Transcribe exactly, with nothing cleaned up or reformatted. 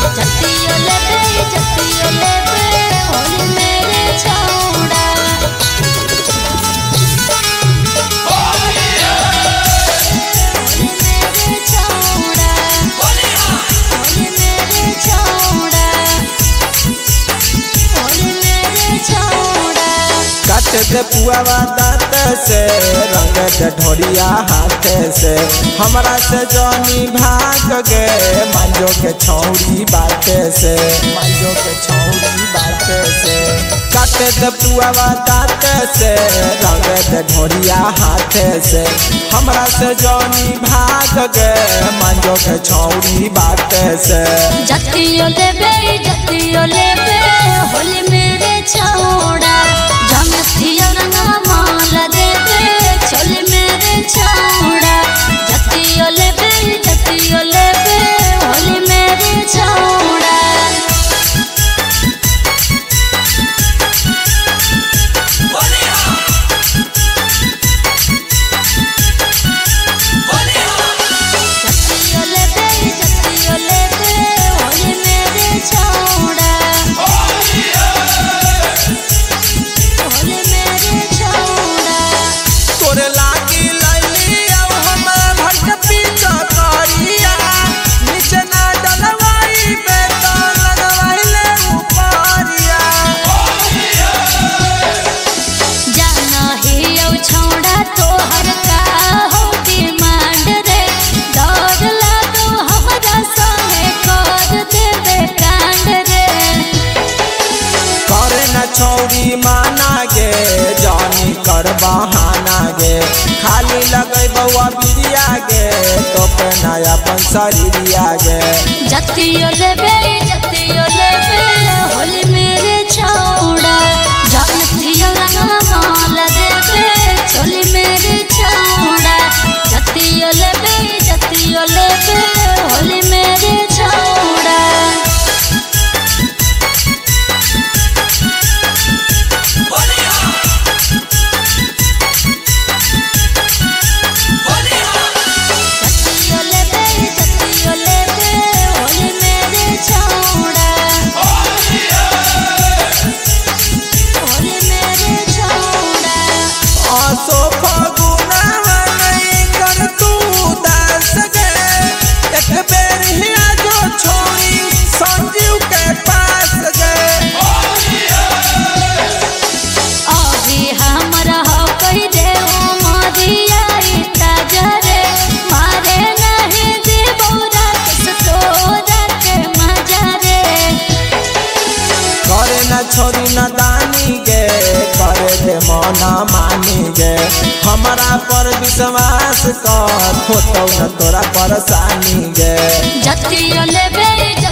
जतियो लेबे जतियो लेबे होली मेरे छौड़ा होली मेरे छौड़ा होली मेरे छौड़ा होली मेरे छौड़ा काट दे पुआवा दांत से रंग दे ढोरिया हाथ से हमरा से जानी भाग गे मांजो के छौरी बाटे से मांजो के छौरी बाटे से काट दे पुआवा दांत से रंग दे ढोरिया हाथ से हमरा से जानी भाग गे मांजो के छौरी बाटे से जतियो लेबे जतियो लेबे होली मेरे छौड़ा जमथियो रंगवा माल देबे छोली मेरे छौड़ा जतियो लेबे जतियो लेबे होली मेरे छौड़ा जतियो लेबे जतियो लेबे होली मेरे छौड़ा होली मेरे छौड़ा तोरे लागी लैली अब हमरा भट पीछा करिया नीचे ना डलवाई बे तो लगवाइले ऊपरिया जाना ही औ छौड़ा तोहर का हो डिमांड रे डर लागो हमरा संगे कर देबे कांड रे करे न छौरी माना गे जानी कर बहाना गे खाली लगै बौआ बिरिया गे तो पे नया अपन शरीरिया गे जतियो लेबे जतियो लेबे होली मेरे छौड़ा जमथियो रंगवा माल देबे छोली मेरे छौड़ा जतियो लेबे जतियो लेबे होली मेरे छौड़ा जतियो लेबे जतियो लेबे होली मेरे छौड़ा होली मेरे छौड़ा आसो फगुनवा नहीं कर तू दास गे एक बेर हिया जो छोरी संजीव के पास गे अभी हमरा हो कहि दे ओ मरिया इता जरे मारे नहीं देबो रात तोरा के मजा रे करे न छोरी न दानी गे करे दे मना मानी गे हमारा पर विश्वास कर होतो न तोरा परेशानी गे जतियो लेबे